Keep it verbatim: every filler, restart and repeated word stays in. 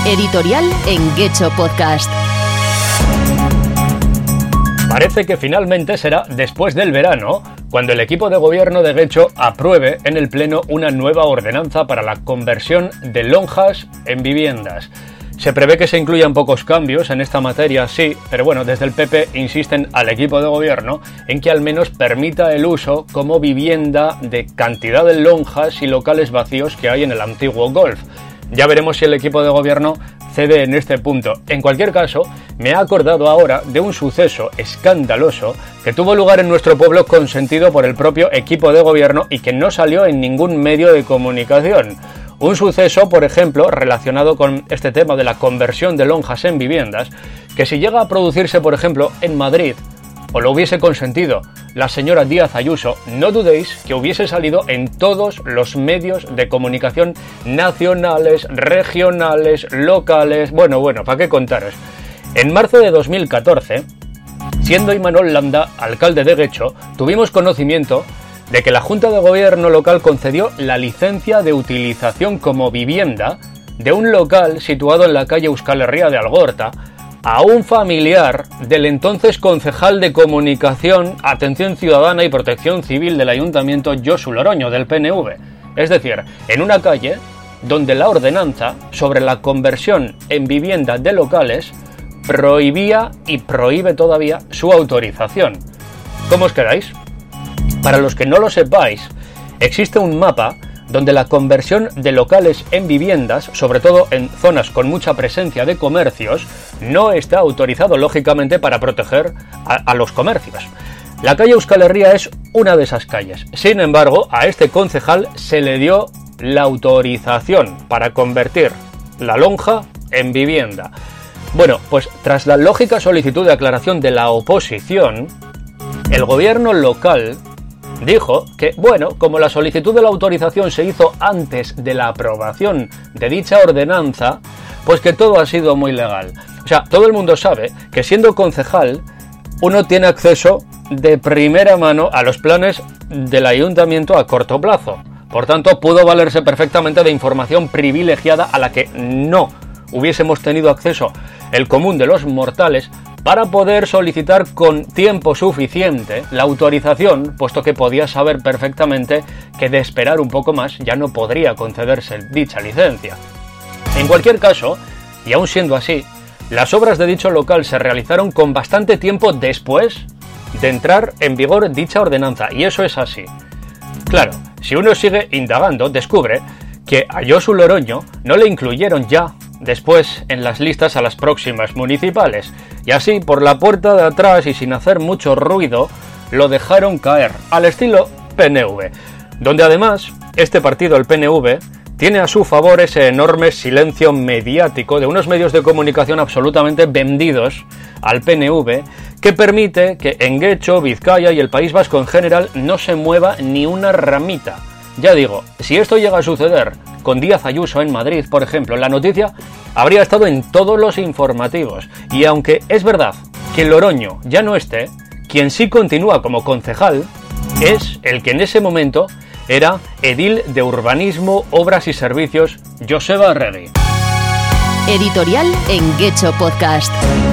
Editorial en Getxo Podcast. Parece que finalmente será después del verano cuando el equipo de gobierno de Getxo apruebe en el Pleno una nueva ordenanza para la conversión de lonjas en viviendas. Se prevé que se incluyan pocos cambios en esta materia, sí, pero bueno, desde el P P insisten al equipo de gobierno en que al menos permita el uso como vivienda de cantidad de lonjas y locales vacíos que hay en el antiguo Golf. Ya veremos si el equipo de gobierno cede en este punto. En cualquier caso, me he acordado ahora de un suceso escandaloso que tuvo lugar en nuestro pueblo consentido por el propio equipo de gobierno y que no salió en ningún medio de comunicación. Un suceso, por ejemplo, relacionado con este tema de la conversión de lonjas en viviendas, que si llega a producirse, por ejemplo, en Madrid, o lo hubiese consentido la señora Díaz Ayuso, no dudéis que hubiese salido en todos los medios de comunicación nacionales, regionales, locales. Bueno, bueno, ¿para qué contaros? En marzo de dos mil catorce, siendo Imanol Landa alcalde de Getxo, tuvimos conocimiento de que la Junta de Gobierno local concedió la licencia de utilización como vivienda de un local situado en la calle Euskal Herria de Algorta a un familiar del entonces concejal de Comunicación, Atención Ciudadana y Protección Civil del Ayuntamiento, Josu Loroño, del P N V. Es decir, en una calle donde la ordenanza sobre la conversión en vivienda de locales prohibía y prohíbe todavía su autorización. ¿Cómo os quedáis? Para los que no lo sepáis, existe un mapa donde la conversión de locales en viviendas, sobre todo en zonas con mucha presencia de comercios, no está autorizado, lógicamente, para proteger a, a los comercios. La calle Euskal Herria es una de esas calles. Sin embargo, a este concejal se le dio la autorización para convertir la lonja en vivienda. Bueno, pues tras la lógica solicitud de aclaración de la oposición, el gobierno local dijo que, bueno, como la solicitud de la autorización se hizo antes de la aprobación de dicha ordenanza, pues que todo ha sido muy legal. O sea, todo el mundo sabe que siendo concejal, uno tiene acceso de primera mano a los planes del ayuntamiento a corto plazo. Por tanto, pudo valerse perfectamente de información privilegiada a la que no hubiésemos tenido acceso el común de los mortales para poder solicitar con tiempo suficiente la autorización, puesto que podía saber perfectamente que de esperar un poco más ya no podría concederse dicha licencia. En cualquier caso, y aun siendo así, las obras de dicho local se realizaron con bastante tiempo después de entrar en vigor dicha ordenanza, y eso es así. Claro, si uno sigue indagando, descubre que a Josu Loroño no le incluyeron ya después en las listas a las próximas municipales, y así por la puerta de atrás y sin hacer mucho ruido lo dejaron caer, al estilo P N V, donde además este partido, el P N V, tiene a su favor ese enorme silencio mediático de unos medios de comunicación absolutamente vendidos al P N V, que permite que en Getxo, Vizcaya y el País Vasco en general no se mueva ni una ramita. Ya digo, si esto llega a suceder con Díaz Ayuso en Madrid, por ejemplo, la noticia habría estado en todos los informativos. Y aunque es verdad que Loroño ya no esté, quien sí continúa como concejal es el que en ese momento era edil de Urbanismo, Obras y Servicios, Joseba Arregui. Editorial en Getxo Podcast.